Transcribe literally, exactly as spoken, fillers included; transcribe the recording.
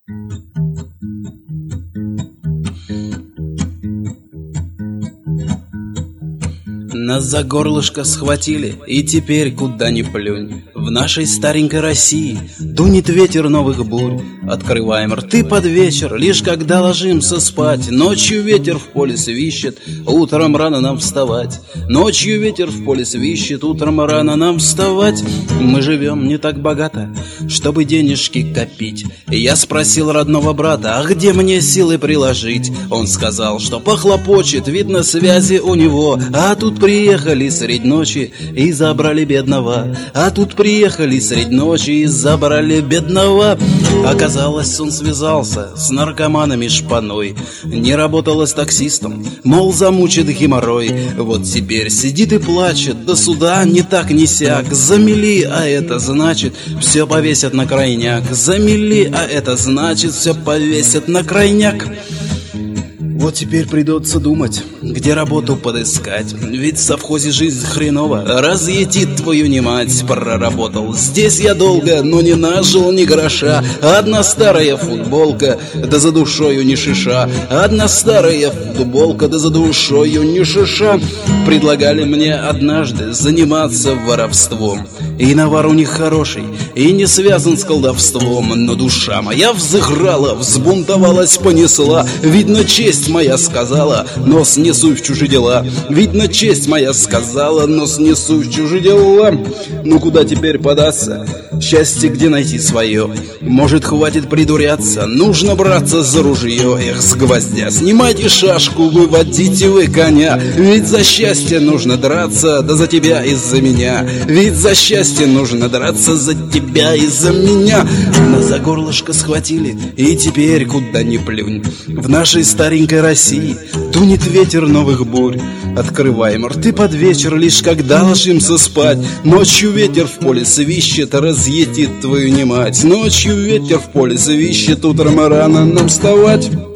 Нас за горлышко схватили, и теперь куда ни плюнь, в нашей старенькой России дунет ветер новых бурь. Открываем рты под вечер, лишь когда ложимся спать. Ночью ветер в поле свищет, утром рано нам вставать. Ночью ветер в поле свищет, утром рано нам вставать. Мы живем не так богато, чтобы денежки копить. И я спросил родного брата, а где мне силы приложить? Он сказал, что похлопочет, видно связи у него. А тут приехали средь ночи и забрали бедного. А тут приехали средь ночи и забрали бедного. Оказалось, он связался с наркоманами шпаной. Не работала с таксистом, мол, замучит геморрой. Вот теперь сидит и плачет, до суда не так ни сяк. Замели, а это значит, все повесят на крайняк. Замели, а это значит, все повесят на крайняк. Вот теперь придется думать, где работу подыскать. Ведь в совхозе жизнь хреново, разъедит твою не мать. Проработал здесь я долго, но не нажил ни гроша. Одна старая футболка, да за душою ни шиша. Одна старая футболка, да за душою ни шиша. Предлагали мне однажды заниматься воровством. И навар у них хороший, и не связан с колдовством. Но душа моя взыграла, взбунтовалась, понесла. Видно, честь моя сказала, но снесу в чужие дела. Видно, честь моя сказала, но снесу в чужие дела. Ну куда теперь податься? Счастье где найти свое? Может, хватит придуряться? Нужно браться за ружье. Эх, с гвоздя снимайте шашку, выводите вы коня. Ведь за счастье нужно драться, да за тебя и за меня. Ведь за счастье нужно драться, за тебя и за меня. Нас за горлышко схватили, и теперь куда ни плюнь, в нашей старенькой России дунет ветер новых бурь. Открываем рты под вечер, лишь когда ложимся спать. Ночью ветер в поле свищет, разъедит твою не мать. Ночью ветер в поле свищет, утром рано нам вставать.